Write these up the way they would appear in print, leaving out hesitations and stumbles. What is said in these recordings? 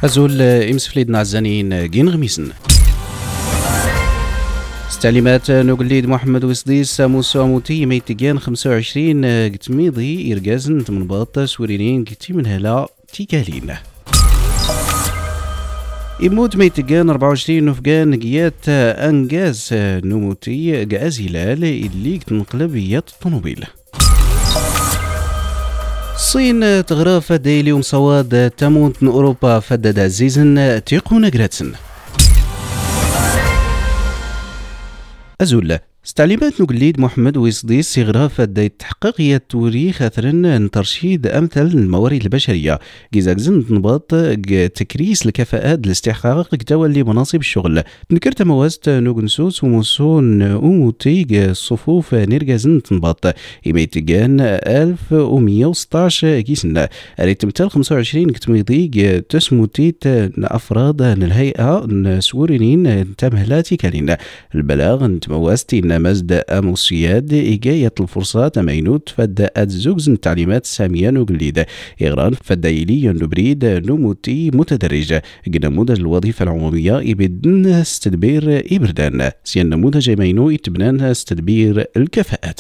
أزول إمسفليد نعزانين جين غميسن استعليمات نقليد محمد وسديس موسوموتي ميتيجان 25 قتميضي إرقازن تمنباط سورينين قتي من هلا تيكالين إمود ميتيجان 24 نفقان قيات أنقاز نموتي قاز هلال اللي تنقلب يات الطنوبيل الصين تغرف ديلي ومصواد تموت أوروبا فدد عزيزن تيقون قراتسن أزول استعليمات نقليد محمد ويصديس سيغراف داي تحقيقية توريخ أثرن ترشيد أمثل الموارد البشرية جيزاكزن نباط تكريس الكفاءات الاستحقاق تولي مناصب الشغل نكرت موازت نوغنسوس وموسون أموتيج صفوف نرجازن تنباط إميتيجان 1116 كيسن ريتمتال 25 كتميضيج تسموتيت أفراد الهيئة سورينين تمهلاتي كالين البلاغ نتموازتين مزد أموسياد إيجاية الفرصات مينوت فد أتزوجز التعليمات السامية نقليد إغران فدايلي نبريد نموتي متدرجة نموذج الوظيفة العمومية إبدن استدبير إبردان سين نموذج مينو إتبنان استدبير الكفاءات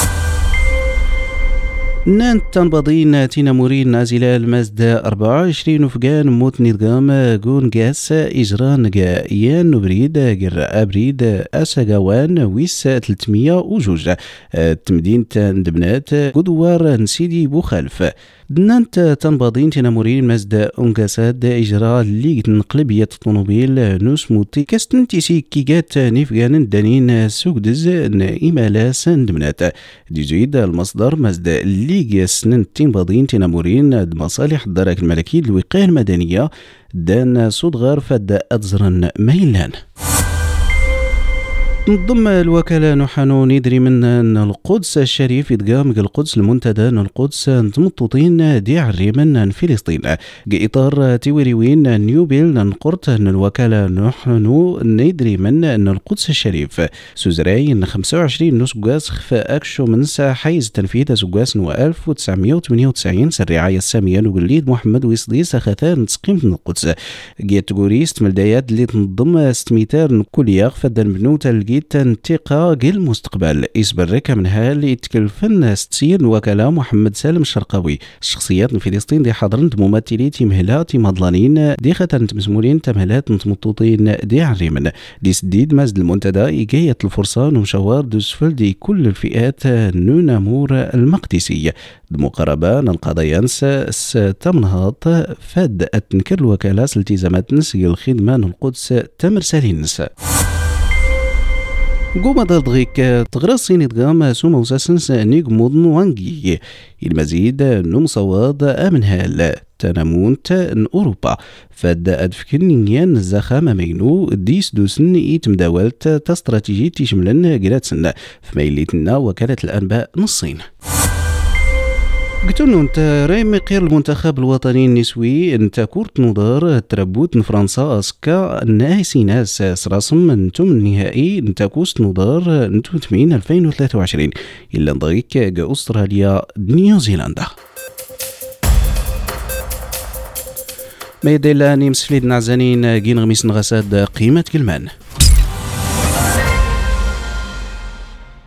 نانت تنبضين تينامورين نازلال مزد 24 وفقان موت نظام قون قاس إجران قايان نبريد قر أبريد أساقوان ويس 302 تمدين تندبنات قدوار نسيدي بوخالف دنانت تنبضين تينامورين مزد أنقاساد إجراء اللي تنقلبية الطنوبيل نسموتي كاستنتيسي كيقات نفقان دانين سوقدز إيمالاس ندبنات ديزيد المصدر مزد اللي سنن تنبضين تينامورين مصالح الدرك الملكي الوقاية المدنية دان صدغار فد أتزرن ميلان نضم الوكالة نحن ندري من أن القدس الشريف يتقام القدس المنتدى القدس متمططين دي عريمن فلسطين إطار تيوريوين نيوبيل نقرت أن الوكالة نحن ندري من أن القدس الشريف سوزراين 25 نسقاس خفاء أكشو من حيز تنفيذ سقاس 1998 الرعاية السامية نقليد محمد ويصديس خثان تسقيم القدس جيت تقوريست ملدايات اللي تنضم ستميتار كلية فدن بنوت تنتقى المستقبل إسبرك منها اللي يتكلفن ستسير وكالة محمد سالم الشرقاوي الشخصيات في فلسطين دي حضرن ممثلي تمهلات مضلانين دي خطر مسمولين تمهلات متمطوطين دي عريمن دي سديد مزد المنتدى إيجاية الفرصة ومشوار دوسفل دي كل الفئات نونامور المقدسي المقاربة القضايانس تمنهاط فد التنكر الوكالة التزامات نسي الخدمة القدس تمرسالين نسا قوم ضغيك تغرسين ادغام سوما وساسنس نيق مضن وانجي المزيد نمصواد امنهال تنمونت اوروبا فد ادفكنيان الزخامة مينو ديس دوسن ايت مداولت تستراتيجي تشملن قراتسن فميليتنا وكالة الانباء نصين قلتلو انت رايم قير المنتخب الوطني النسوي انت كورت نضار تربوت فرنسا اسكا نايسي ناس سراسم انتم النهائي انت كوست نضار انتم 2023 الا نضيك استراليا نيوزيلندا ما يديلا نيمس فليد نعزانين جين غميس نغساد قيمة كلمان